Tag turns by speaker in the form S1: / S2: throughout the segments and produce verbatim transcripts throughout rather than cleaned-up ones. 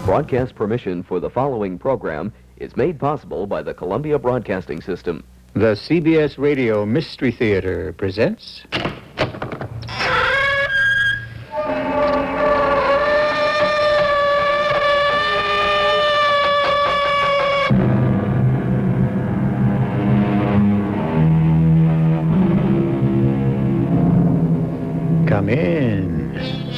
S1: Broadcast permission for the following program is made possible by the Columbia Broadcasting System.
S2: The C B S Radio Mystery Theater presents... Come in.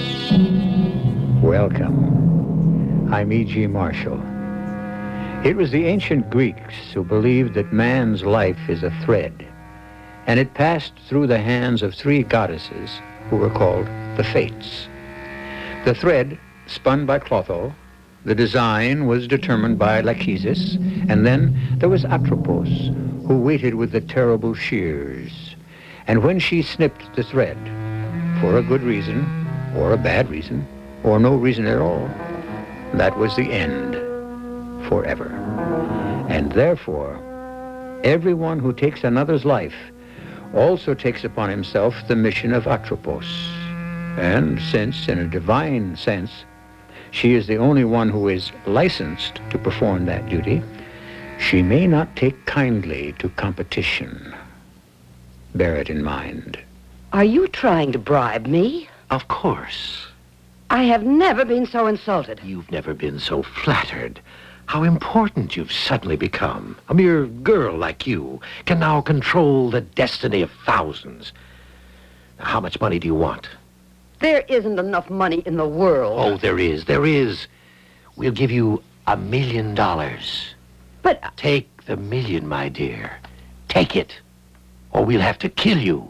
S2: Welcome. I'm E G. Marshall. It was the ancient Greeks who believed that man's life is a thread, and it passed through the hands of three goddesses who were called the Fates. The thread, spun by Clotho, the design was determined by Lachesis, and then there was Atropos, who waited with the terrible shears. And when she snipped the thread, for a good reason, or a bad reason, or no reason at all, that was the end, forever. And therefore, everyone who takes another's life also takes upon himself the mission of Atropos. And since, in a divine sense, she is the only one who is licensed to perform that duty, she may not take kindly to competition. Bear it in mind.
S3: Are you trying to bribe me?
S4: Of course.
S3: I have never been so insulted.
S4: You've never been so flattered. How important you've suddenly become. A mere girl like you can now control the destiny of thousands. Now, how much money do you want?
S3: There isn't enough money in the world.
S4: Oh, there is, there is. We'll give you a million dollars.
S3: But...
S4: Take the million, my dear. Take it, or we'll have to kill you.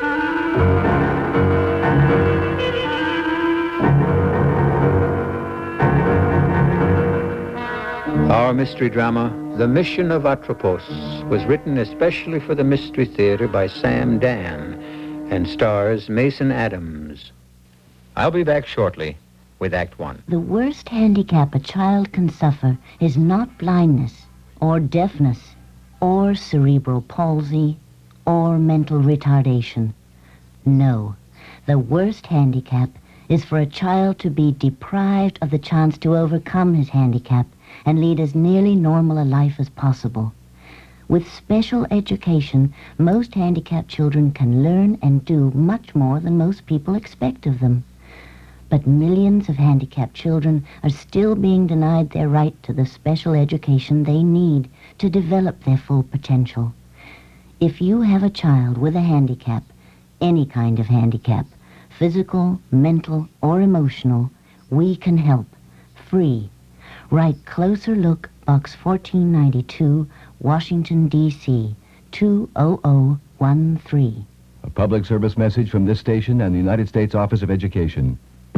S2: Our mystery drama, The Mission of Atropos, was written especially for the Mystery Theater by Sam Dan and stars Mason Adams. I'll be back shortly with Act One.
S5: The worst handicap a child can suffer is not blindness or deafness or cerebral palsy or mental retardation. No, the worst handicap is for a child to be deprived of the chance to overcome his handicap and lead as nearly normal a life as possible. With special education, most handicapped children can learn and do much more than most people expect of them. But millions of handicapped children are still being denied their right to the special education they need to develop their full potential. If you have a child with a handicap, any kind of handicap, physical, mental, or emotional, we can help. Free. Write Closer Look, Box fourteen ninety-two, Washington, D C two oh oh one three.
S6: A public service message from this station and the United States Office of Education.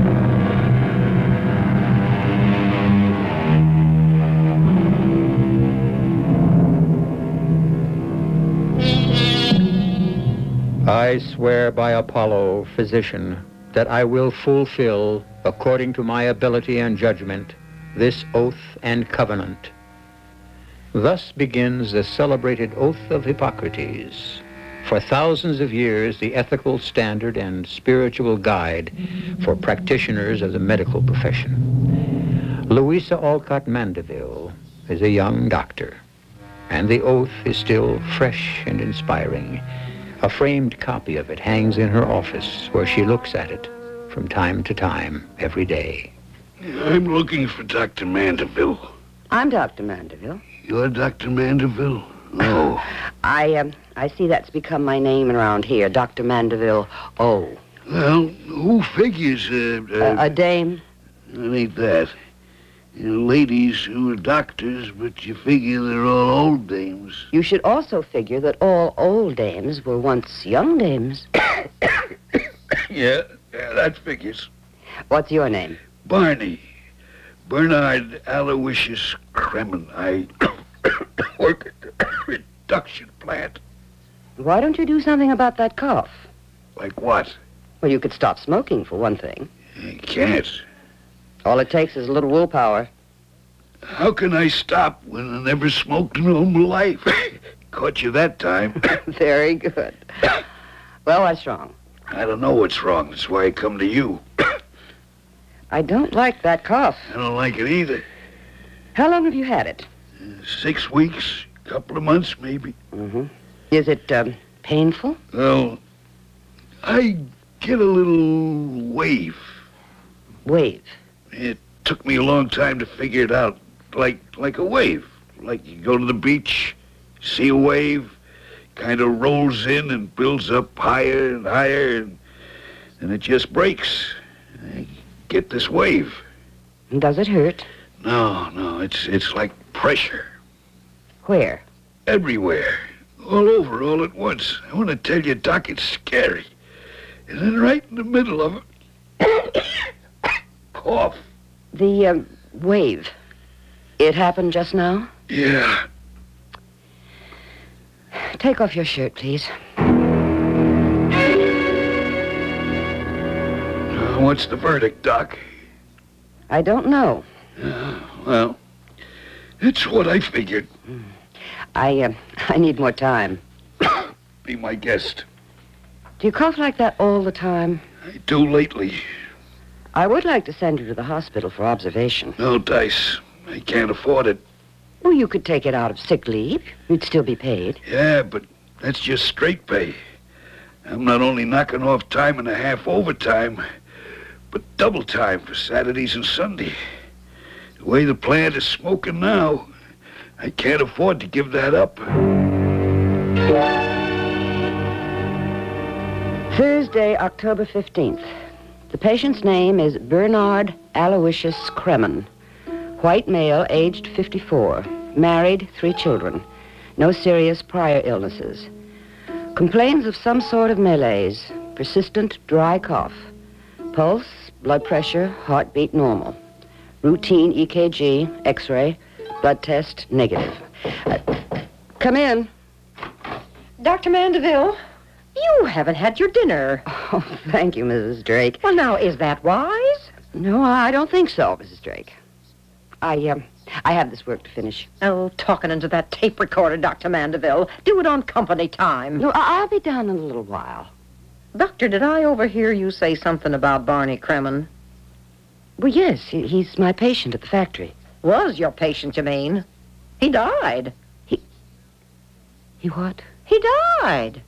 S2: I swear by Apollo, physician, that I will fulfill, according to my ability and judgment, this oath and covenant. Thus begins the celebrated Oath of Hippocrates, for thousands of years the ethical standard and spiritual guide for practitioners of the medical profession. Louisa Alcott Mandeville is a young doctor, and the oath is still fresh and inspiring. A framed copy of it hangs in her office, where she looks at it from time to time every day.
S7: I'm looking for Doctor Mandeville.
S3: I'm Doctor Mandeville.
S7: You're Doctor Mandeville? Oh.
S3: I, um, I see that's become my name around here, Doctor Mandeville. Oh.
S7: Well, who figures, uh... uh
S3: a, a dame?
S7: It ain't that. You know, ladies who are doctors, but you figure they're all old dames.
S3: You should also figure that all old dames were once young dames.
S7: yeah, yeah, that figures.
S3: What's your name?
S7: Barney. Bernard Aloysius Kremen. I work at the reduction plant.
S3: Why don't you do something about that cough?
S7: Like what?
S3: Well, you could stop smoking, for one thing.
S7: You can't.
S3: All it takes is a little willpower.
S7: How can I stop when I never smoked in all my life? Caught you that time.
S3: Very good. Well, what's wrong?
S7: I don't know what's wrong. That's why I come to you.
S3: I don't like that cough.
S7: I don't like it either.
S3: How long have you had it?
S7: Uh, six weeks, couple of months, maybe.
S3: Mm-hmm. Is it um, painful?
S7: Well, I get a little wave.
S3: Wave.
S7: It took me a long time to figure it out. Like like a wave. Like you go to the beach, see a wave, kind of rolls in and builds up higher and higher, and then it just breaks. I get this wave.
S3: Does it hurt?
S7: No, no, it's it's like pressure.
S3: Where?
S7: Everywhere. All over, all at once. I want to tell you, Doc, it's scary. And then right in the middle of it, cough.
S3: The um, wave. It happened just now?
S7: Yeah.
S3: Take off your shirt, please.
S7: Uh, what's the verdict, Doc?
S3: I don't know.
S7: Uh, well, it's what I figured.
S3: I, uh, I need more time.
S7: Be my guest.
S3: Do you cough like that all the time?
S7: I do lately.
S3: I would like to send you to the hospital for observation.
S7: No, Dice. I can't afford it.
S3: Well, you could take it out of sick leave. You'd still be paid.
S7: Yeah, but that's just straight pay. I'm not only knocking off time and a half overtime, but double time for Saturdays and Sunday. The way the plant is smoking now, I can't afford to give that up.
S3: Thursday, October fifteenth. The patient's name is Bernard Aloysius Kremen. White male, aged fifty-four. Married, three children. No serious prior illnesses. Complains of some sort of malaise. Persistent dry cough. Pulse, blood pressure, heartbeat normal. Routine E K G, X-ray, blood test negative. Uh, come in.
S8: Doctor Mandeville, you haven't had your dinner.
S3: Oh, thank you, Missus Drake.
S8: Well, now, is that wise?
S3: No, I don't think so, Missus Drake. I, um, I have this work to finish.
S8: Oh, talking into that tape recorder, Doctor Mandeville. Do it on company time.
S3: No, I- I'll be down in a little while.
S8: Doctor, did I overhear you say something about Barney Kremen?
S3: Well, yes, he, he's my patient at the factory.
S8: Was your patient, you mean? He died.
S3: He what?
S8: He died.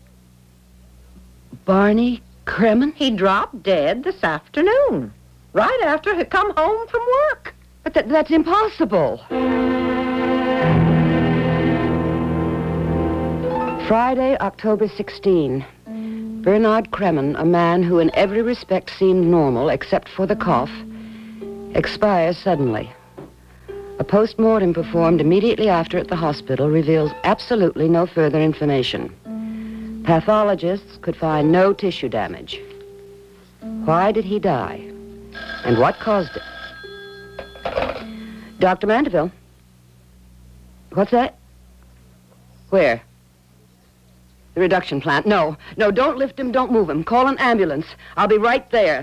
S3: Barney Kremen?
S8: He dropped dead this afternoon, right after he come home from work.
S3: But that, that's impossible. Friday, October sixteenth. Bernard Kremen, a man who in every respect seemed normal except for the cough, expires suddenly. A post-mortem performed immediately after at the hospital reveals absolutely no further information. Pathologists could find no tissue damage. Why did he die? And what caused it? Doctor Mandeville? What's that? Where? The reduction plant. No, no, don't lift him, don't move him. Call an ambulance. I'll be right there.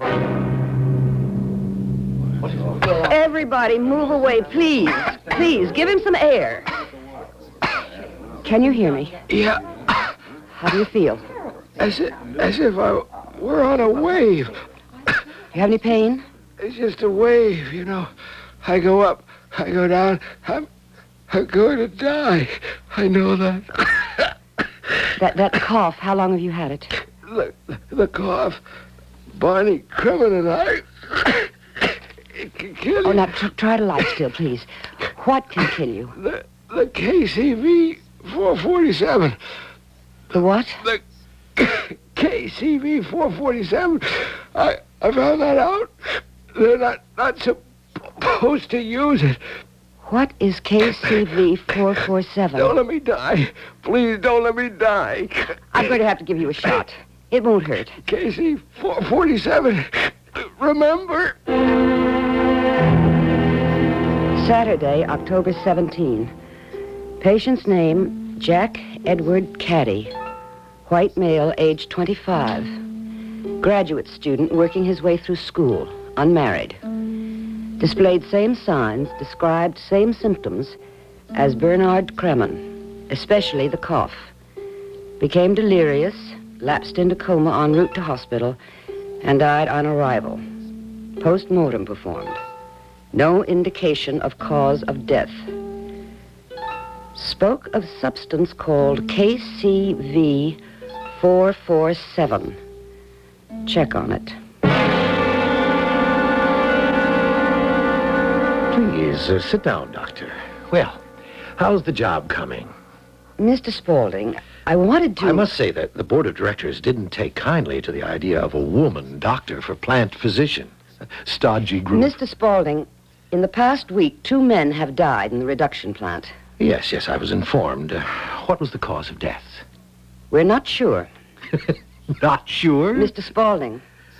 S3: Everybody move away, please. Please, give him some air. Can you hear me?
S9: Yeah,
S3: How do you feel?
S9: as if, as if I were on a wave.
S3: You have any pain?
S9: It's just a wave, you know. I go up, I go down. I'm, I'm going to die. I know that.
S3: That that cough, how long have you had it?
S9: The, the cough. Barney Kremen and I. It can kill
S3: Oh,
S9: you.
S3: now tr- try to lie still, please. What can kill you?
S9: The, the K C V four forty-seven.
S3: The what?
S9: The K C V four forty-seven. I, I found that out. They're not, not supposed to use it.
S3: What is K C V four forty-seven?
S9: Don't let me die. Please don't let me die.
S3: I'm going to have to give you a shot. It won't hurt.
S9: K C four forty-seven. Remember?
S3: Saturday, October seventeenth. Patient's name, Jack Edward Caddy. White male, age twenty-five. Graduate student working his way through school. Unmarried. Displayed same signs, described same symptoms as Bernard Kremen, especially the cough. Became delirious, lapsed into coma en route to hospital, and died on arrival. Post-mortem performed. No indication of cause of death. Spoke of substance called K C V four forty-seven. Check on it.
S4: Please, uh, sit down, Doctor. Well, how's the job coming?
S3: Mister Spaulding, I wanted to...
S4: I must say that the board of directors didn't take kindly to the idea of a woman doctor for plant physician. Stodgy group.
S3: Mister Spaulding, in the past week, two men have died in the reduction plant.
S4: Yes, yes, I was informed. Uh, what was the cause of death?
S3: We're not sure.
S4: Not sure?
S3: Mister Spaulding,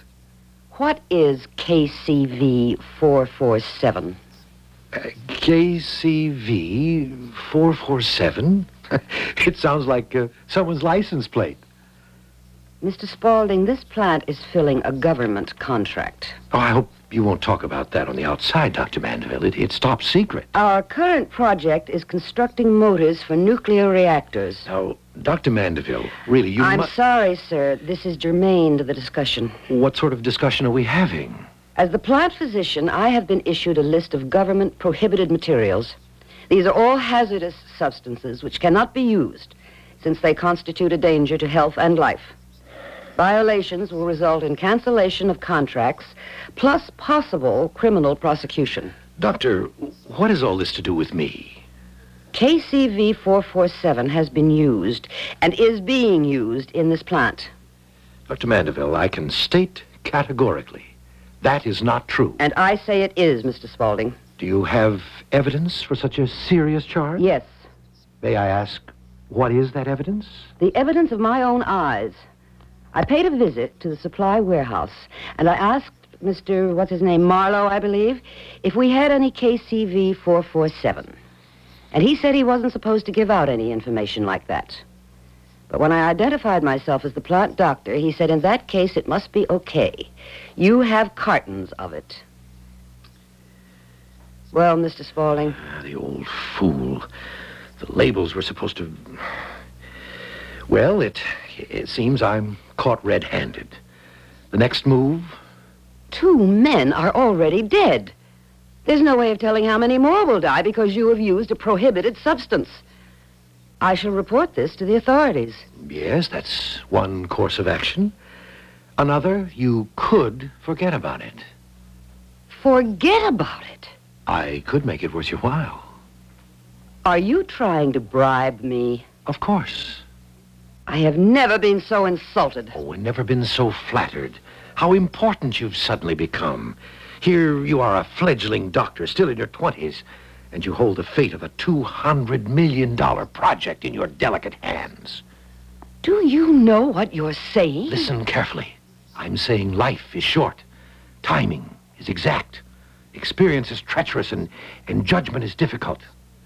S3: what is K C V four forty-seven?
S4: Uh, K C V four forty-seven? It sounds like uh, someone's license plate.
S3: Mister Spaulding, this plant is filling a government contract.
S4: Oh, I hope you won't talk about that on the outside, Doctor Mandeville. It, it's top secret.
S3: Our current project is constructing motors for nuclear reactors.
S4: Now, Doctor Mandeville, really, you
S3: I'm
S4: mu-
S3: sorry, sir. This is germane to the discussion.
S4: What sort of discussion are we having?
S3: As the plant physician, I have been issued a list of government prohibited materials. These are all hazardous substances which cannot be used, since they constitute a danger to health and life. Violations will result in cancellation of contracts, plus possible criminal prosecution.
S4: Doctor, what has all this to do with me?
S3: K C V four forty-seven has been used and is being used in this plant.
S4: Doctor Mandeville, I can state categorically that is not true.
S3: And I say it is, Mister Spaulding.
S4: Do you have evidence for such a serious charge?
S3: Yes.
S4: May I ask, what is that evidence?
S3: The evidence of my own eyes. I paid a visit to the supply warehouse, and I asked Mister what's his name, Marlowe, I believe, if we had any K C V four forty-seven. And he said he wasn't supposed to give out any information like that. But when I identified myself as the plant doctor, he said in that case it must be okay. You have cartons of it. Well, Mister Spaulding?
S4: Ah, the old fool. The labels were supposed to... Well, it, it seems I'm caught red-handed. The next move?
S3: Two men are already dead. There's no way of telling how many more will die because you have used a prohibited substance. I shall report this to the authorities.
S4: Yes, that's one course of action. Another, you could forget about it.
S3: Forget about it?
S4: I could make it worth your while.
S3: Are you trying to bribe me?
S4: Of course.
S3: I have never been so insulted.
S4: Oh, and never been so flattered. How important you've suddenly become. Here you are, a fledgling doctor, still in your twenties, and you hold the fate of a two hundred million dollar project in your delicate hands.
S3: Do you know what you're saying?
S4: Listen carefully. I'm saying life is short. Timing is exact. Experience is treacherous, and, and judgment is difficult.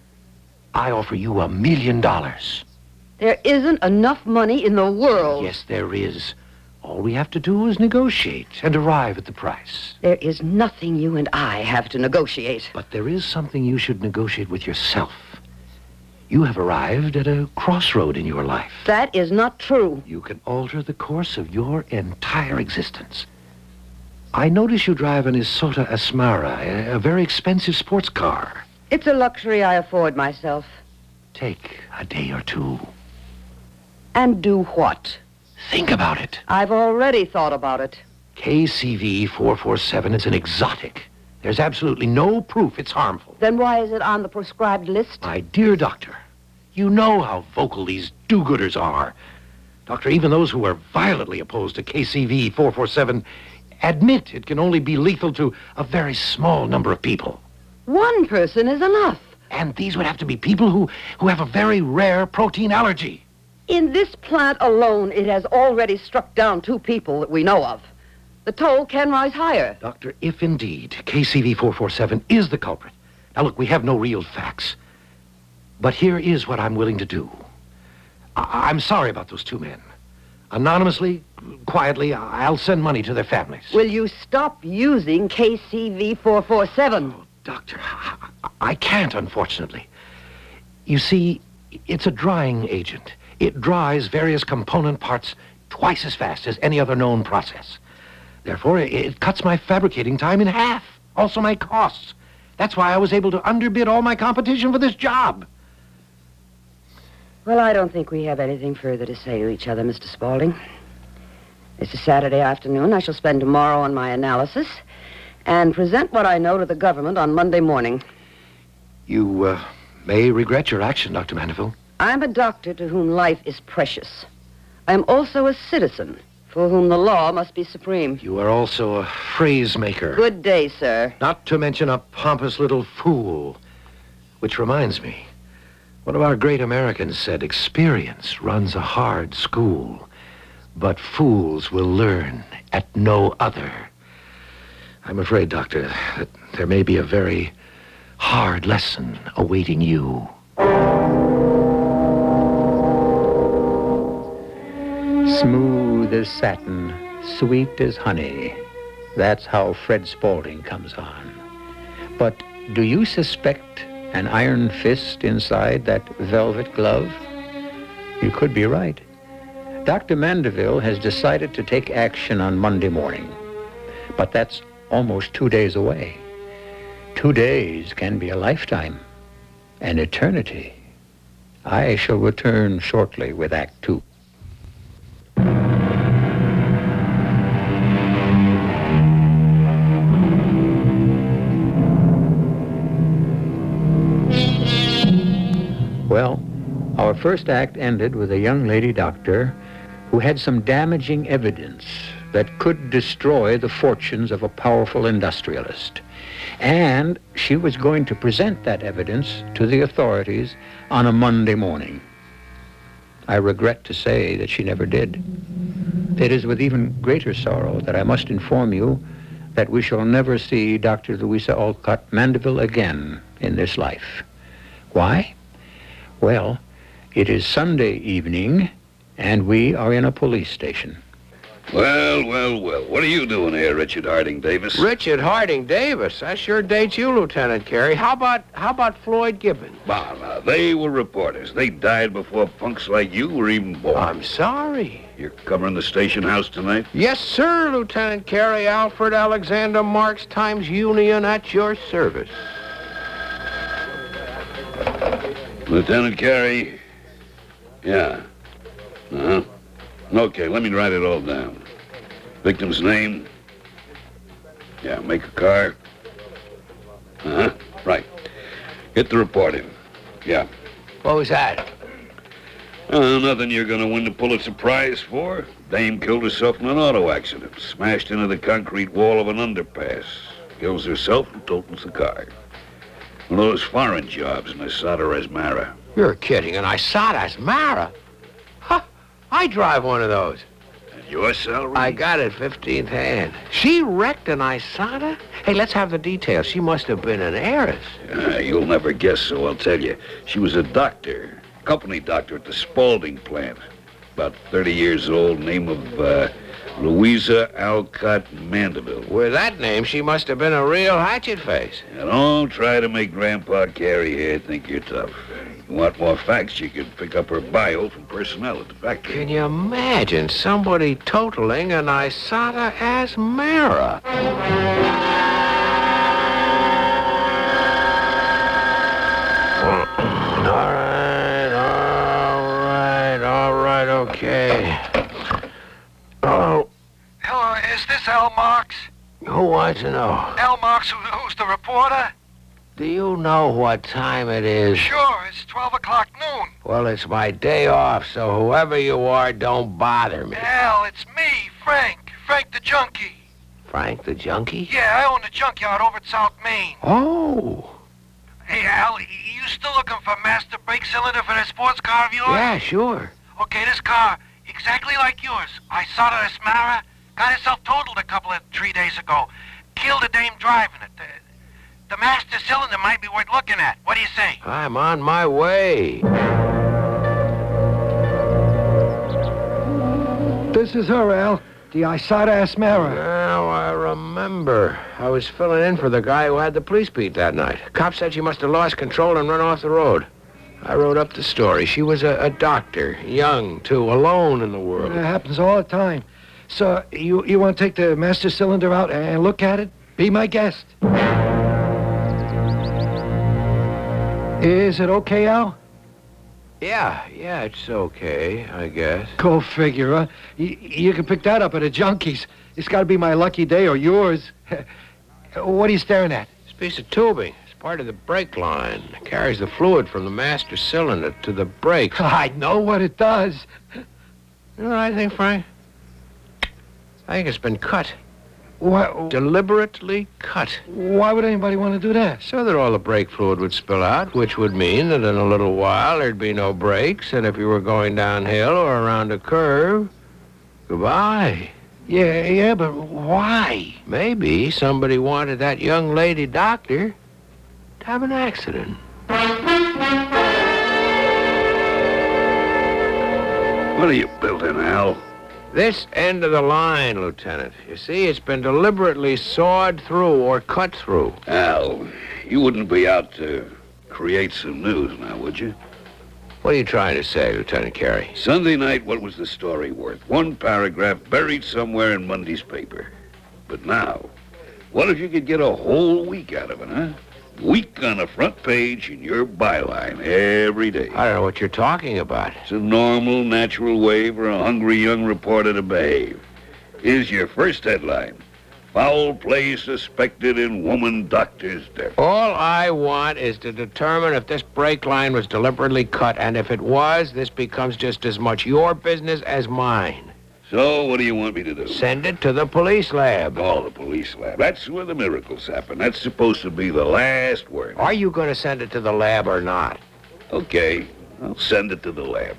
S4: I offer you a million dollars.
S3: There isn't enough money in the world.
S4: Yes, there is. All we have to do is negotiate and arrive at the price.
S3: There is nothing you and I have to negotiate.
S4: But there is something you should negotiate with yourself. You have arrived at a crossroad in your life.
S3: That is not true.
S4: You can alter the course of your entire existence. I notice you drive an Isota Asmara, a, a very expensive sports car.
S3: It's a luxury I afford myself.
S4: Take a day or two.
S3: And do what?
S4: Think about it.
S3: I've already thought about it.
S4: K C V four forty-seven is an exotic. There's absolutely no proof it's harmful.
S3: Then why is it on the prescribed list?
S4: My dear doctor, you know how vocal these do-gooders are. Doctor, even those who are violently opposed to K C V four forty-seven admit it can only be lethal to a very small number of people.
S3: One person is enough.
S4: And these would have to be people who, who have a very rare protein allergy.
S3: In this plant alone, it has already struck down two people that we know of. The toll can rise higher.
S4: Doctor, if indeed K C V four forty-seven is the culprit. Now, look, we have no real facts. But here is what I'm willing to do. I- I'm sorry about those two men. Anonymously, quietly, I'll send money to their families.
S3: Will you stop using K C V four forty-seven?
S4: Oh, doctor, I can't, unfortunately. You see, it's a drying agent. It dries various component parts twice as fast as any other known process. Therefore, it, it cuts my fabricating time in half. Also my costs. That's why I was able to underbid all my competition for this job.
S3: Well, I don't think we have anything further to say to each other, Mister Spaulding. This is Saturday afternoon. I shall spend tomorrow on my analysis and present what I know to the government on Monday morning.
S4: You, uh, may regret your action, Doctor Mandeville.
S3: I'm a doctor to whom life is precious. I am also a citizen for whom the law must be supreme.
S4: You are also a phrase maker.
S3: Good day, sir.
S4: Not to mention a pompous little fool. Which reminds me, one of our great Americans said, experience runs a hard school, but fools will learn at no other. I'm afraid, Doctor, that there may be a very hard lesson awaiting you.
S2: Smooth as satin, sweet as honey. That's how Fred Spaulding comes on. But do you suspect an iron fist inside that velvet glove? You could be right. Doctor Mandeville has decided to take action on Monday morning. But that's almost two days away. Two days can be a lifetime, an eternity. I shall return shortly with Act Two. Well, our first act ended with a young lady doctor who had some damaging evidence that could destroy the fortunes of a powerful industrialist. And she was going to present that evidence to the authorities on a Monday morning. I regret to say that she never did. It is with even greater sorrow that I must inform you that we shall never see Doctor Louisa Alcott Mandeville again in this life. Why? Well, it is Sunday evening, and we are in a police station.
S7: Well, well, well. What are you doing here, Richard Harding Davis?
S9: Richard Harding Davis? That sure dates you, Lieutenant Carey. How about how about Floyd Gibbons?
S7: Bah, now, they were reporters. They died before punks like you were even born.
S9: I'm sorry.
S7: You're covering the station house tonight?
S9: Yes, sir, Lieutenant Carey. Alfred Alexander Marx Times Union at your service.
S7: Lieutenant Carey? Yeah. Uh-huh. Okay, let me write it all down. Victim's name? Yeah, make a car? Uh-huh, right. Get the report in. Yeah.
S9: What was that?
S7: Uh, nothing you're gonna win the Pulitzer Prize for. Dame killed herself in an auto accident. Smashed into the concrete wall of an underpass. Kills herself and totals the car. One of those foreign jobs in Asada Asmara.
S9: You're kidding, and Asada Asmara? Huh, I drive one of those.
S7: And your salary?
S9: I got it fifteenth hand. She wrecked an Asada? Hey, let's have the details. She must have been an heiress.
S7: Uh, you'll never guess, so I'll tell you. She was a doctor, company doctor at the Spaulding plant. About thirty years old, name of uh, Louisa Alcott Mandeville.
S9: With that name, she must have been a real hatchet face.
S7: Now, don't try to make Grandpa Carey here think you're tough. You want more facts, you could pick up her bio from personnel at the factory.
S9: Can you imagine somebody totaling an Asada Asmara? All right, all right, all right, okay. Oh,
S10: Hello, is this Al Marks?
S9: who wants to know?
S10: Al Marks, who, who's the reporter?
S9: Do you know what time it is?
S10: Sure, it's twelve o'clock noon.
S9: Well, it's my day off, so whoever you are, don't bother me.
S10: Al, it's me, Frank. Frank the junkie.
S9: Frank the junkie?
S10: Yeah, I own the junkyard over at South Main.
S9: Oh.
S10: Hey, Al, y- you still looking for master brake cylinder for that sports car of yours?
S9: Yeah, sure.
S10: Okay, this car, exactly like yours. I saw it at Asmara. Got herself totaled a couple of three days ago. Killed a dame driving it. The, the master cylinder might be worth looking at. What do you say?
S9: I'm on my way.
S11: This is her, Al. The Asada Asmara.
S9: Now I remember. I was filling in for the guy who had the police beat that night. Cop said she must have lost control and run off the road. I wrote up the story. She was a, a doctor, young, too, alone in the world.
S11: It happens all the time. So, you, you want to take the master cylinder out and look at it? Be my guest. Is it okay, Al?
S4: Yeah, yeah, it's okay, I guess.
S11: Go figure, huh? You, you can pick that up at a junkie's. It's got to be my lucky day or yours. What are you staring at?
S4: This piece of tubing. It's part of the brake line. It carries the fluid from the master cylinder to the brakes.
S11: I know what it does.
S4: You know what I think, Frank? I think it's been cut.
S11: What?
S4: Deliberately cut.
S11: Why would anybody want to do that?
S4: So that all the brake fluid would spill out, which would mean that in a little while there'd be no brakes, and if you were going downhill or around a curve, goodbye.
S11: Yeah, yeah, but why?
S4: Maybe somebody wanted that young lady doctor to have an accident.
S7: What are you building, Al?
S4: This end of the line, Lieutenant. You see, it's been deliberately sawed through or cut through.
S7: Al, you wouldn't be out to create some news now, would you?
S4: What are you trying to say, Lieutenant Carey?
S7: Sunday night, what was the story worth? One paragraph buried somewhere in Monday's paper. But now, what if you could get a whole week out of it, huh? Week on the front page in your byline every day.
S4: I don't know what you're talking about.
S7: It's a normal, natural way for a hungry young reporter to behave. Here's your first headline. Foul play suspected in woman doctor's death.
S4: All I want is to determine if this brake line was deliberately cut, and if it was, this becomes just as much your business as mine.
S7: So, what do you want me to do?
S4: Send it to the police lab.
S7: Oh, the police lab. That's where the miracles happen. That's supposed to be the last word.
S4: Are you going to send it to the lab or not?
S7: Okay, I'll send it to the lab.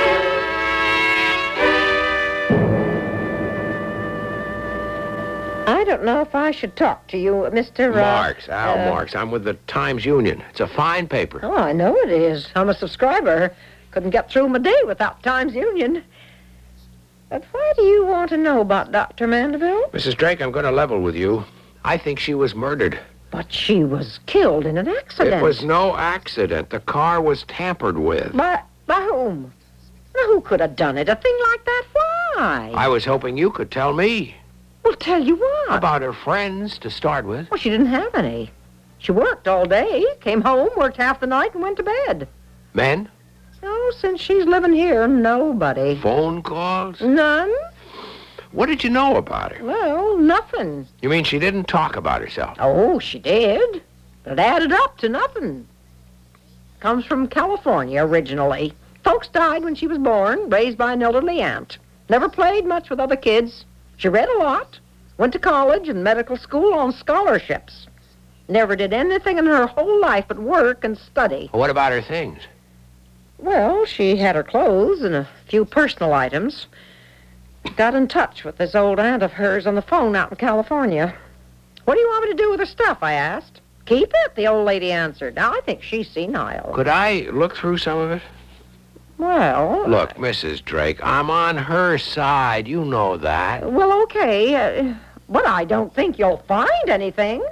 S8: I don't know if I should talk to you, Mister Uh,
S4: Marks, Al
S8: uh,
S4: Marks. I'm with the Times Union. It's a fine paper.
S8: Oh, I know it is. I'm a subscriber. Couldn't get through my day without Times Union. But why do you want to know about Doctor Mandeville?
S4: Missus Drake, I'm going to level with you. I think she was murdered.
S8: But she was killed in an accident.
S4: It was no accident. The car was tampered with.
S8: By, by whom? Now, who could have done it? A thing like that? Why?
S4: I was hoping you could tell me.
S8: Well, tell you what.
S4: About her friends, to start with.
S8: Well, she didn't have any. She worked all day, came home, worked half the night, and went to bed.
S4: Men?
S8: Oh, since she's living here, nobody.
S4: Phone calls?
S8: None.
S4: What did you know about her?
S8: Well, nothing.
S4: You mean she didn't talk about herself?
S8: Oh, she did. But it added up to nothing. Comes from California originally. Folks died when she was born, raised by an elderly aunt. Never played much with other kids. She read a lot. Went to college and medical school on scholarships. Never did anything in her whole life but work and study.
S4: What about her things?
S8: Well, she had her clothes and a few personal items. Got in touch with this old aunt of hers on the phone out in California. What do you want me to do with her stuff, I asked. Keep it, the old lady answered. Now, I think she's senile.
S4: Could I look through some of it?
S8: Well...
S4: Look, Missus Drake, I'm on her side. You know that.
S8: Well, okay. Uh, but I don't think you'll find anything.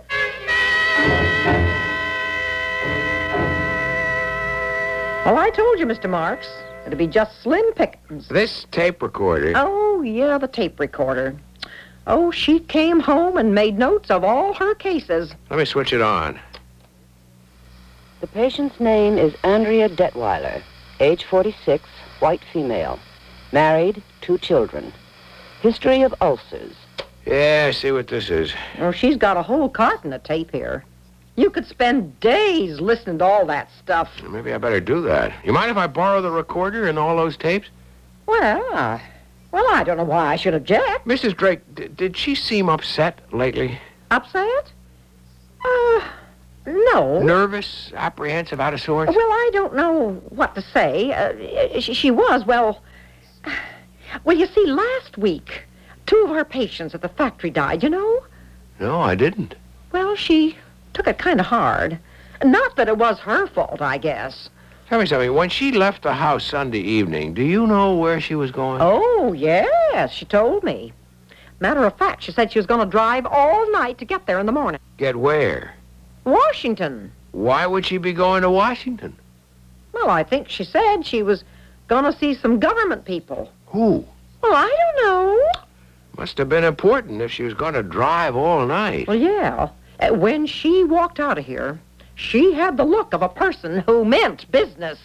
S8: Well, I told you, Mister Marks. It'd be just slim pickings.
S4: This tape recorder...
S8: Oh, yeah, the tape recorder. Oh, she came home and made notes of all her cases.
S4: Let me switch it on.
S3: The patient's name is Andrea Detweiler, age forty-six, white female. Married, two children. History of ulcers.
S4: Yeah, I see what this is.
S8: Oh, she's got a whole carton of tape here. You could spend days listening to all that stuff.
S4: Maybe I better do that. You mind if I borrow the recorder and all those tapes?
S8: Well, uh, well, I don't know why I should object.
S4: Missus Drake, d- did she seem upset lately?
S8: Upset? Uh, no.
S4: Nervous, apprehensive, out of sorts?
S8: Well, I don't know what to say. Uh, she, she was, well... Well, you see, last week, two of her patients at the factory died, you know?
S4: No, I didn't.
S8: Well, she took it kind of hard. Not that it was her fault, I guess.
S4: Tell me something. When she left the house Sunday evening, do you know where she was going?
S8: Oh, yes, she told me. Matter of fact, she said she was going to drive all night to get there in the morning.
S4: Get where?
S8: Washington.
S4: Why would she be going to Washington?
S8: Well, I think she said she was going to see some government people.
S4: Who?
S8: Well, I don't know.
S4: Must have been important if she was going to drive all night.
S8: Well, yeah. Uh, When she walked out of here, she had the look of a person who meant business.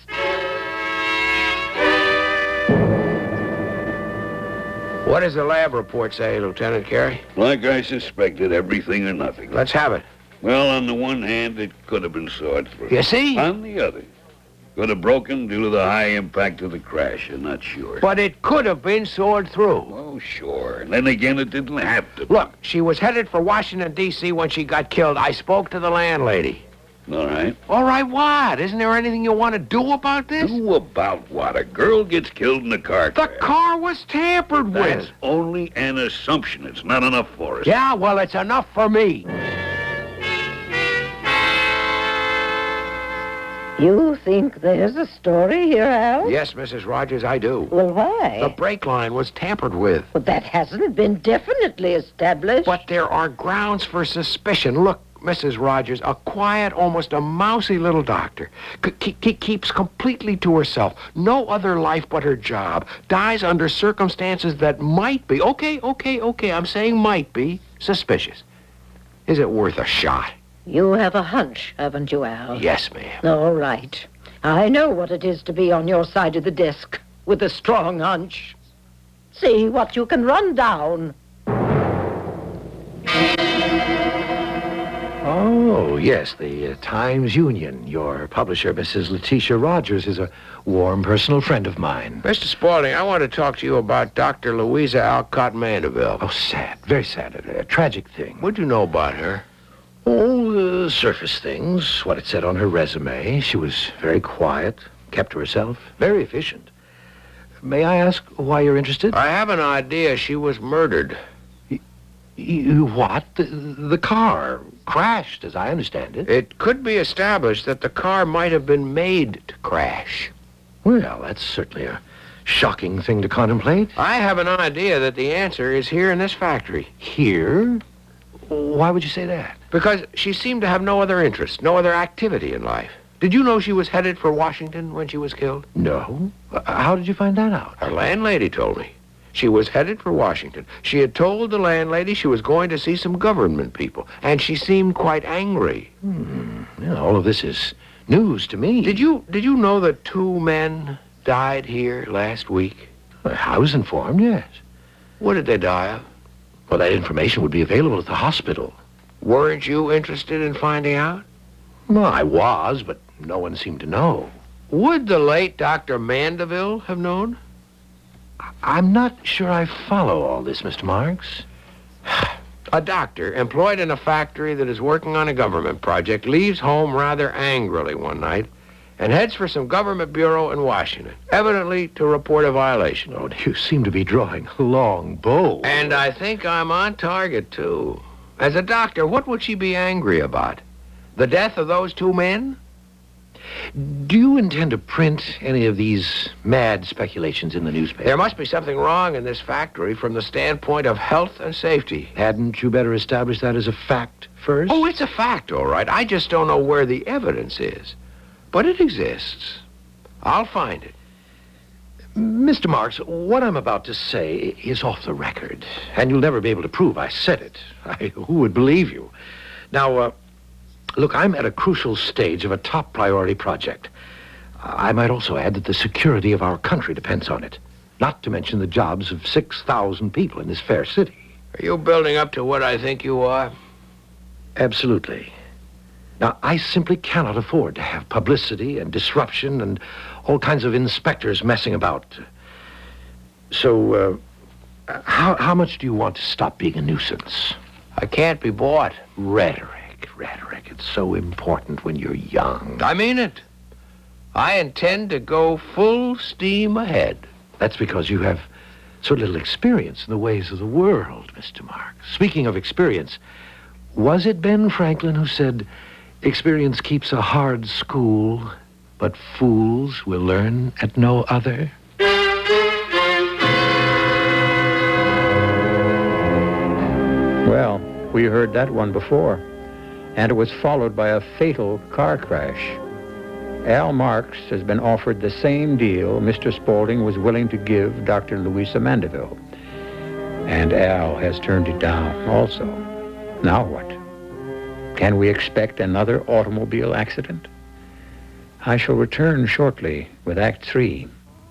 S4: What does the lab report say, Lieutenant Carey?
S7: Like I suspected, everything or nothing.
S4: Let's have it.
S7: Well, on the one hand, it could have been sawed through.
S4: You see?
S7: On the other, could have broken due to the high impact of the crash. I'm not sure.
S4: But it could have been sawed through.
S7: Oh, sure. And then again, it didn't have to.
S4: Look, she was headed for Washington, D C when she got killed. I spoke to the landlady.
S7: All right.
S4: All right, what? Isn't there anything you want to do about this?
S7: Do about what? A girl gets killed in a car
S4: The
S7: crash.
S4: car was tampered
S7: That's
S4: with.
S7: only an assumption. It's not enough for us.
S4: Yeah, well, it's enough for me.
S8: You think there's a story here, Al?
S4: Yes, Missus Rogers, I do.
S8: Well, why?
S4: The brake line was tampered with.
S8: Well, that hasn't been definitely established.
S4: But there are grounds for suspicion. Look, Missus Rogers, a quiet, almost a mousy little doctor, c- ke- keeps completely to herself. No other life but her job. Dies under circumstances that might be, okay, okay, okay, I'm saying might be, suspicious. Is it worth a shot?
S8: You have a hunch, haven't you, Al?
S4: Yes, ma'am.
S8: All right. I know what it is to be on your side of the desk with a strong hunch. See what you can run down.
S4: Oh, yes, the uh, Times Union. Your publisher, Missus Letitia Rogers, is a warm personal friend of mine. Mister Spaulding, I want to talk to you about Doctor Louisa Alcott Mandeville. Oh, sad. Very sad. A, a tragic thing. What'd you know about her? Oh, uh, surface things. What it said on her resume. She was very quiet, kept to herself, very efficient. May I ask why you're interested? I have an idea she was murdered. You, what? The, the car crashed, as I understand it. It could be established that the car might have been made to crash. Well, that's certainly a shocking thing to contemplate. I have an idea that the answer is here in this factory. Here? Why would you say that? Because she seemed to have no other interest, no other activity in life. Did you know she was headed for Washington when she was killed? No. How did you find that out? Her landlady told me. She was headed for Washington. She had told the landlady she was going to see some government people, and she seemed quite angry. Hmm. Yeah, all of this is news to me. Did you did you know that two men died here last week? I was informed, yes. What did they die of? Well, that information would be available at the hospital. Weren't you interested in finding out? Well, I was, but no one seemed to know. Would the late Doctor Mandeville have known? I'm not sure I follow all this, Mister Marks. A doctor employed in a factory that is working on a government project leaves home rather angrily one night and heads for some government bureau in Washington, evidently to report a violation. Oh, you seem to be drawing a long bow. And I think I'm on target, too. As a doctor, what would she be angry about? The death of those two men? Do you intend to print any of these mad speculations in the newspaper? There must be something wrong in this factory from the standpoint of health and safety. Hadn't you better establish that as a fact first? Oh, it's a fact, all right. I just don't know where the evidence is. But it exists. I'll find it. Mister Marks, what I'm about to say is off the record, and you'll never be able to prove I said it. I, who would believe you? Now, uh, look, I'm at a crucial stage of a top priority project. I might also add that the security of our country depends on it, not to mention the jobs of six thousand people in this fair city. Are you building up to what I think you are? Absolutely. Now, I simply cannot afford to have publicity and disruption and all kinds of inspectors messing about. So, uh, how, how much do you want to stop being a nuisance? I can't be bought. Rhetoric, rhetoric. It's so important when you're young. I mean it. I intend to go full steam ahead. That's because you have so little experience in the ways of the world, Mister Marks. Speaking of experience, was it Ben Franklin who said, experience keeps a hard school, but fools will learn at no other?
S2: Well, we heard that one before, and it was followed by a fatal car crash. Al Marks has been offered the same deal Mister Spaulding was willing to give Doctor Louisa Mandeville. And Al has turned it down also. Now what? Can we expect another automobile accident? I shall return shortly with Act Three.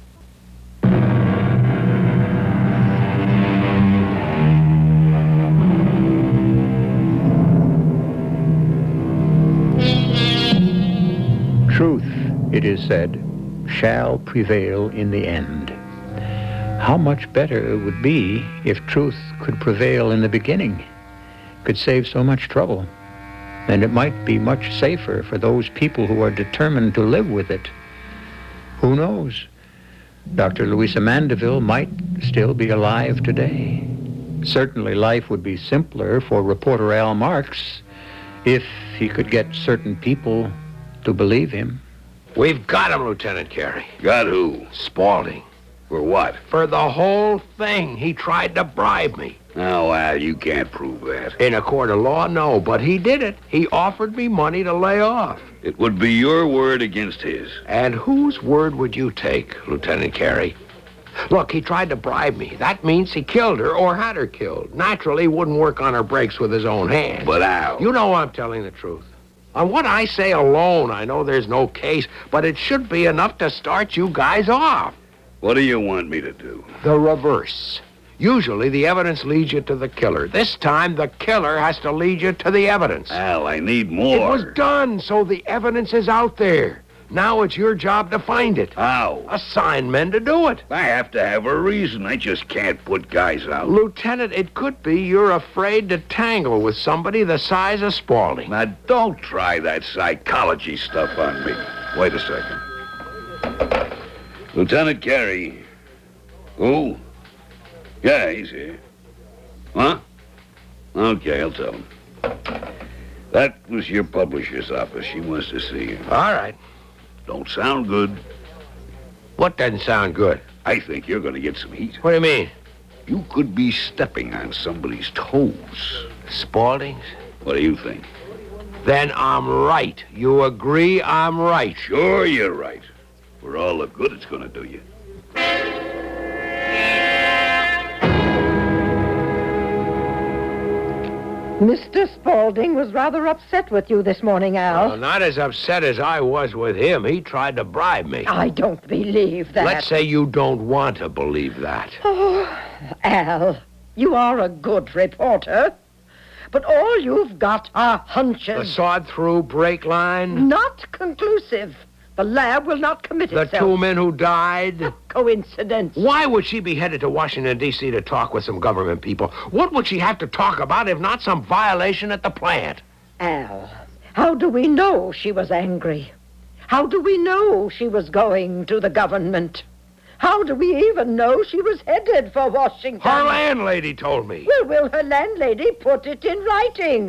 S2: Truth, it is said, shall prevail in the end. How much better it would be if truth could prevail in the beginning, could save so much trouble. And it might be much safer for those people who are determined to live with it. Who knows? Doctor Louisa Mandeville might still be alive today. Certainly life would be simpler for reporter Al Marks if he could get certain people to believe him.
S4: We've got him, Lieutenant Carey.
S7: Got who?
S4: Spaulding.
S7: For what?
S4: For the whole thing. He tried to bribe me.
S7: Oh, Al, you can't prove that.
S4: In a court of law, no, but he did it. He offered me money to lay off.
S7: It would be your word against his.
S4: And whose word would you take, Lieutenant Carey? Look, he tried to bribe me. That means he killed her or had her killed. Naturally, he wouldn't work on her brakes with his own hands.
S7: But Al...
S4: You know I'm telling the truth. On what I say alone, I know there's no case, but it should be enough to start you guys off.
S7: What do you want me to do?
S4: The reverse. Usually, the evidence leads you to the killer. This time, the killer has to lead you to the evidence.
S7: Al, I need more.
S4: It was done, so the evidence is out there. Now it's your job to find it.
S7: How?
S4: Assign men to do it.
S7: I have to have a reason. I just can't put guys out.
S4: Lieutenant, it could be you're afraid to tangle with somebody the size of Spaulding.
S7: Now, don't try that psychology stuff on me. Wait a second. Lieutenant Carey. Who? Yeah, he's here. Huh? Okay, I'll tell him. That was your publisher's office. She wants to see you.
S4: All right.
S7: Don't sound good.
S4: What doesn't sound good?
S7: I think you're going to get some heat.
S4: What do you mean?
S7: You could be stepping on somebody's toes.
S4: Spaulding's?
S7: What do you think?
S4: Then I'm right. You agree I'm right?
S7: Sure you're right. For all the good it's going to do you.
S8: Mister Spaulding was rather upset with you this morning, Al.
S4: Well, not as upset as I was with him. He tried to bribe me.
S8: I don't believe that.
S4: Let's say you don't want to believe that.
S8: Oh, Al, you are a good reporter. But all you've got are hunches.
S4: The sawed-through brake line?
S8: Not conclusive. The lab will not commit
S4: The
S8: itself.
S4: two men who died?
S8: A coincidence.
S4: Why would she be headed to Washington, D C to talk with some government people? What would she have to talk about if not some violation at the plant?
S8: Al, how do we know she was angry? How do we know she was going to the government? How do we even know she was headed for Washington?
S4: Her landlady told me.
S8: Well, will her landlady put it in writing?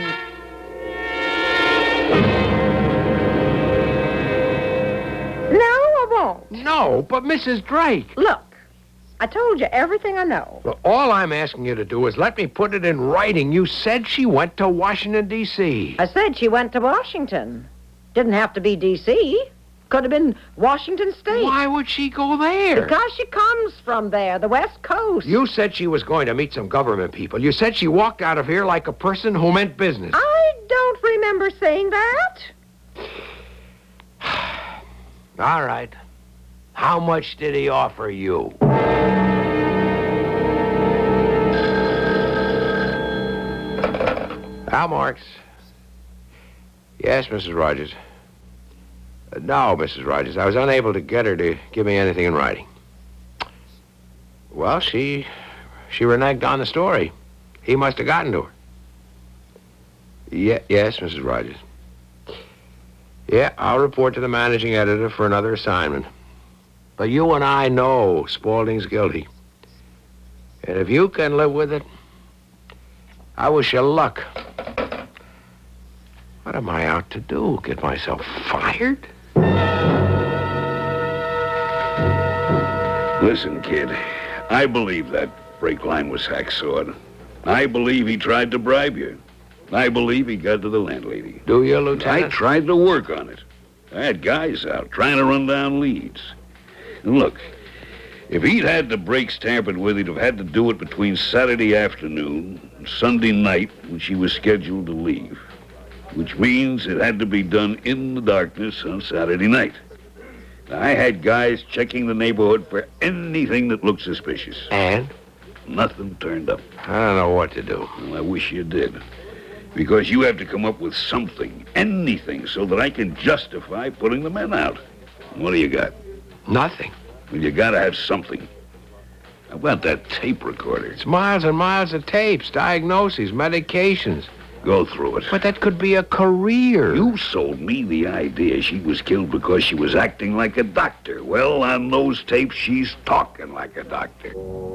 S8: No, I won't.
S4: No, but Missus Drake.
S8: Look, I told you everything I know.
S4: Well, all I'm asking you to do is let me put it in writing. You said she went to Washington, D C
S8: I said she went to Washington. Didn't have to be D C Could have been Washington State.
S4: Why would she go there?
S8: Because she comes from there, the West Coast.
S4: You said she was going to meet some government people. You said she walked out of here like a person who meant business.
S8: I don't remember saying that.
S4: All right. How much did he offer you? Al Marks. Yes, Missus Rogers. Uh, no, Missus Rogers, I was unable to get her to give me anything in writing. Well, she... she reneged on the story. He must have gotten to her. Yeah, yes, Missus Rogers. Yeah, I'll report to the managing editor for another assignment. But you and I know Spaulding's guilty. And if you can live with it, I wish you luck. What am I out to do? Get myself fired?
S7: Listen, kid, I believe that brake line was hacksawed. I believe he tried to bribe you. I believe he got to the landlady.
S4: Do you, Lieutenant?
S7: I tried to work on it. I had guys out trying to run down leads. And look, If he'd had the brakes tampered with, he'd have had to do it between Saturday afternoon and Sunday night when she was scheduled to leave. Which means it had to be done in the darkness on Saturday night. Now, I had guys checking the neighborhood for anything that looked suspicious.
S4: And?
S7: Nothing turned up.
S4: I don't know what to do.
S7: Well, I wish you did. Because you have to come up with something, anything, so that I can justify putting the men out. What do you got?
S4: Nothing.
S7: Well, you gotta have something. How about that tape recorder?
S4: It's miles and miles of tapes, diagnoses, medications.
S7: Go through it.
S4: But that could be a career.
S7: You sold me the idea she was killed because she was acting like a doctor. Well, on those tapes, she's talking like a doctor.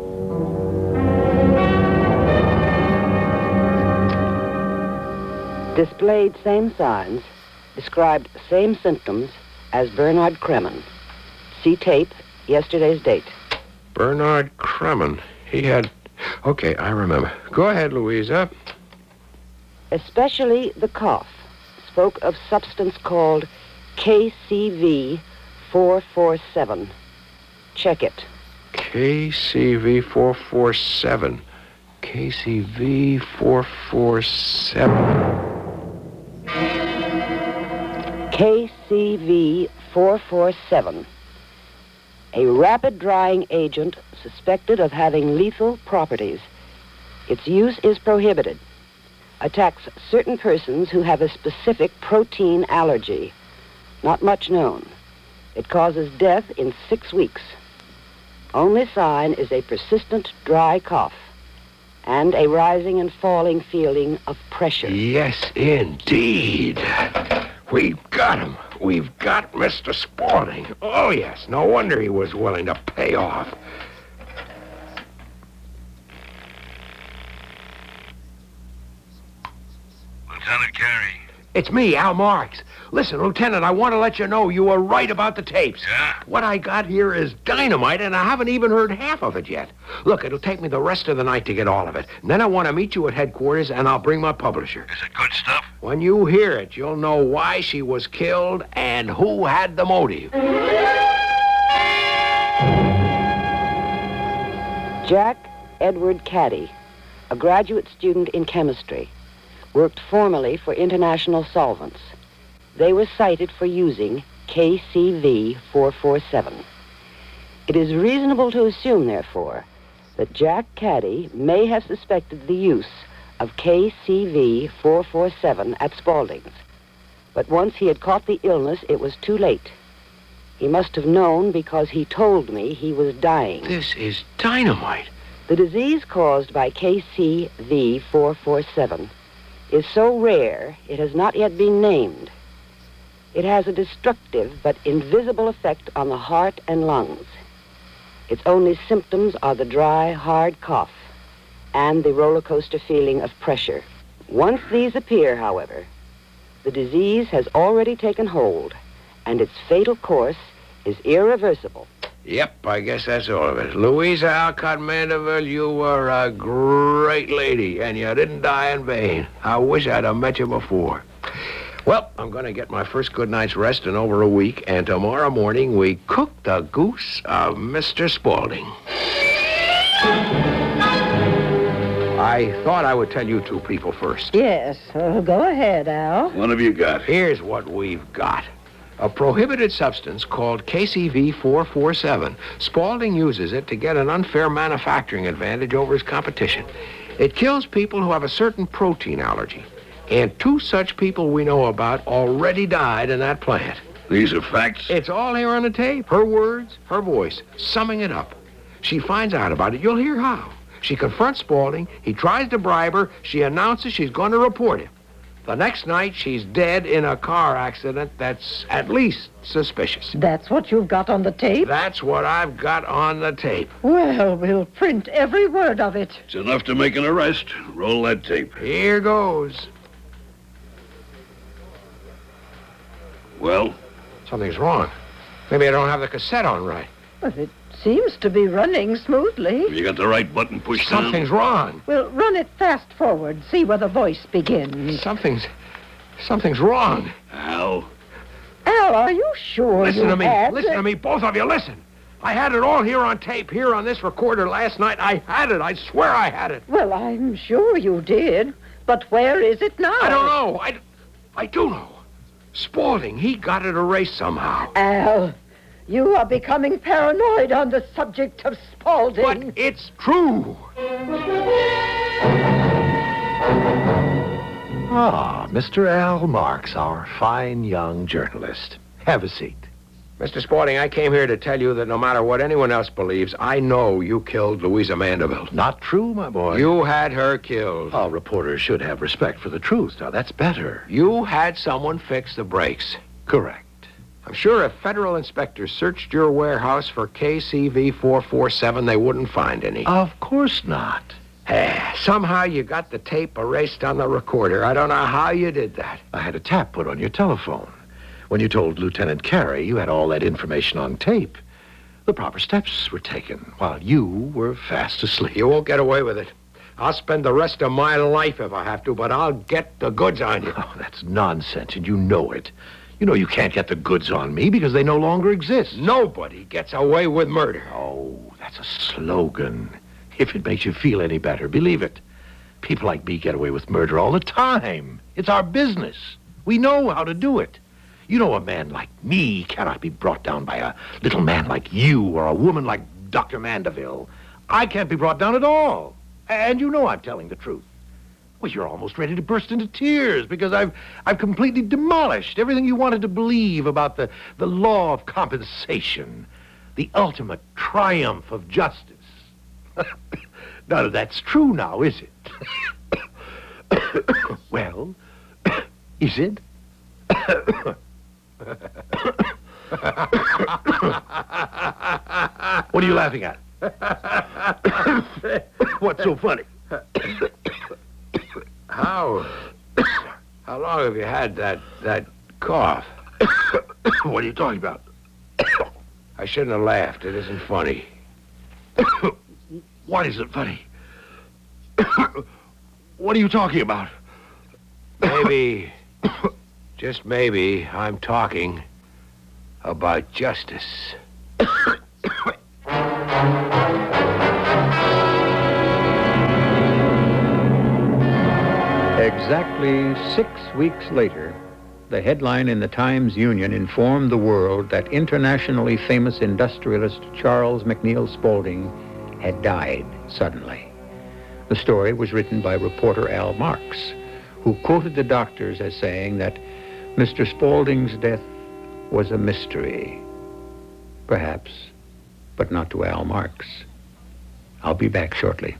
S3: Displayed same signs, described same symptoms as Bernard Kremen. See tape, yesterday's date.
S4: Bernard Kremen. He had... Okay, I remember. Go ahead, Louisa.
S3: Especially the cough. Spoke of substance called K C V four forty-seven. Check it.
S4: K C V four forty-seven. K C V four forty-seven.
S3: K C V four forty-seven. A rapid-drying agent suspected of having lethal properties. Its use is prohibited. Attacks certain persons who have a specific protein allergy. Not much known. It causes death in six weeks. Only sign is a persistent dry cough and a rising and falling feeling of pressure.
S4: Yes, indeed. We've got him. We've got Mister Spaulding. Oh, yes. No wonder he was willing to pay off.
S7: Lieutenant Carey.
S4: It's me, Al Marks. Listen, Lieutenant, I want to let you know you were right about the tapes.
S7: Yeah?
S4: What I got here is dynamite, and I haven't even heard half of it yet. Look, it'll take me the rest of the night to get all of it. And then I want to meet you at headquarters, and I'll bring my publisher.
S7: Is it good stuff?
S4: When you hear it, you'll know why she was killed and who had the motive.
S3: Jack Edward Caddy, a graduate student in chemistry, worked formerly for International Solvents. They were cited for using K C V four forty-seven. It is reasonable to assume, therefore, that Jack Caddy may have suspected the use of K C V four forty-seven at Spaulding's. But once he had caught the illness, it was too late. He must have known because he told me he was dying.
S4: This is dynamite.
S3: The disease caused by K C V four forty-seven is so rare it has not yet been named. It has a destructive but invisible effect on the heart and lungs. Its only symptoms are the dry, hard cough and the roller coaster feeling of pressure. Once these appear, however, the disease has already taken hold, and its fatal course is irreversible.
S4: Yep, I guess that's all of it. Louisa Alcott Mandeville, you were a great lady, and you didn't die in vain. I wish I'd have met you before. Well, I'm going to get my first good night's rest in over a week, and tomorrow morning we cook the goose of Mister Spaulding. I thought I would tell you two people first.
S8: Yes, uh, go ahead, Al.
S7: What have you got?
S4: Here's what we've got. A prohibited substance called K C V four forty-seven. Spaulding uses it to get an unfair manufacturing advantage over his competition. It kills people who have a certain protein allergy. And two such people we know about already died in that plant.
S7: These are facts?
S4: It's all here on the tape. Her words, her voice, summing it up. She finds out about it. You'll hear how. She confronts Spaulding. He tries to bribe her. She announces she's going to report him. The next night, she's dead in a car accident that's at least suspicious.
S8: That's what you've got on the tape?
S4: That's what I've got on the tape.
S8: Well, we'll print every word of it.
S7: It's enough to make an arrest. Roll that tape.
S4: Here goes.
S7: Well?
S4: Something's wrong. Maybe I don't have the cassette on right.
S8: But it seems to be running smoothly.
S7: Have you got the right button pushed down?
S4: Something's wrong.
S8: Well, run it fast forward. See where the voice begins.
S4: Something's... Something's wrong.
S7: Al?
S8: Al, are you sure
S4: Listen
S8: you
S4: to me.
S8: had
S4: Listen to me. Both of you, listen. I had it all here on tape, here on this recorder last night. I had it. I swear I had it.
S8: Well, I'm sure you did. But where is it now?
S4: I don't know. I, I do know. Spaulding, he got it erased somehow.
S8: Al, you are becoming paranoid on the subject of Spaulding.
S4: But it's true. Ah, Mister Al Marks, our fine young journalist. Have a seat. Mister Spaulding, I came here to tell you that no matter what anyone else believes, I know you killed Louisa Mandeville. Not true, my boy. You had her killed. Oh, reporters should have respect for the truth. Now, that's better. You had someone fix the brakes. Correct. I'm sure if federal inspectors searched your warehouse for K C V four forty-seven, they wouldn't find any. Of course not. Eh, somehow you got the tape erased on the recorder. I don't know how you did that. I had a tap put on your telephone. When you told Lieutenant Carey, you had all that information on tape. The proper steps were taken while you were fast asleep. You won't get away with it. I'll spend the rest of my life if I have to, but I'll get the goods on you. Oh, that's nonsense, and you know it. You know you can't get the goods on me because they no longer exist. Nobody gets away with murder. Oh, that's a slogan. If it makes you feel any better, believe it. People like me get away with murder all the time. It's our business. We know how to do it. You know a man like me cannot be brought down by a little man like you or a woman like Doctor Mandeville. I can't be brought down at all. And you know I'm telling the truth. Well, you're almost ready to burst into tears because I've I've completely demolished everything you wanted to believe about the, the law of compensation, the ultimate triumph of justice. None of that's true now, is it? Well, is it? What are you laughing at? What's so funny? How? How long have you had that that cough? What are you talking about? I shouldn't have laughed. It isn't funny. What isn't funny? What are you talking about? Maybe, just maybe, I'm talking about justice.
S2: Exactly six weeks later, the headline in the Times-Union informed the world that internationally famous industrialist Charles McNeil Spaulding had died suddenly. The story was written by reporter Al Marks, who quoted the doctors as saying that Mister Spaulding's death was a mystery. Perhaps, but not to Al Marks. I'll be back shortly.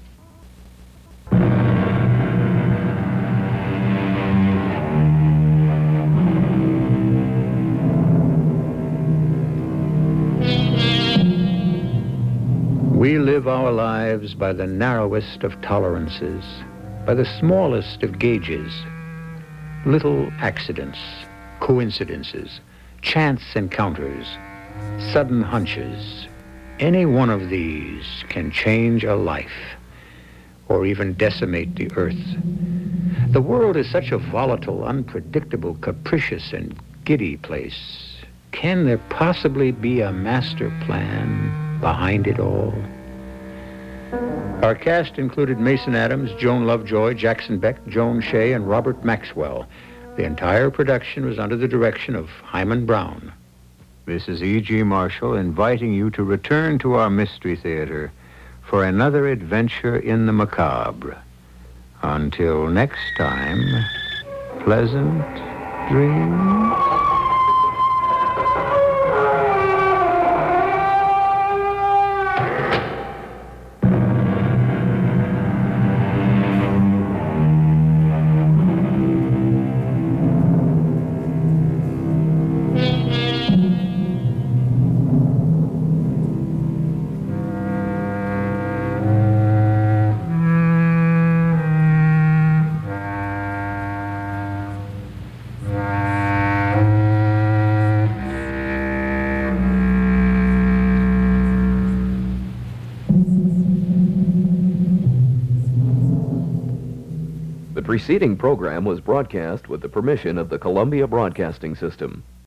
S2: We live our lives by the narrowest of tolerances, by the smallest of gauges. Little accidents, coincidences, chance encounters, sudden hunches. Any one of these can change a life, or even decimate the earth. The world is such a volatile, unpredictable, capricious, and giddy place. Can there possibly be a master plan behind it all? Our cast included Mason Adams, Joan Lovejoy, Jackson Beck, Joan Shea, and Robert Maxwell. The entire production was under the direction of Hyman Brown. This is E G. Marshall inviting you to return to our Mystery Theater for another adventure in the macabre. Until next time, pleasant dreams.
S1: The preceding program was broadcast with the permission of the Columbia Broadcasting System.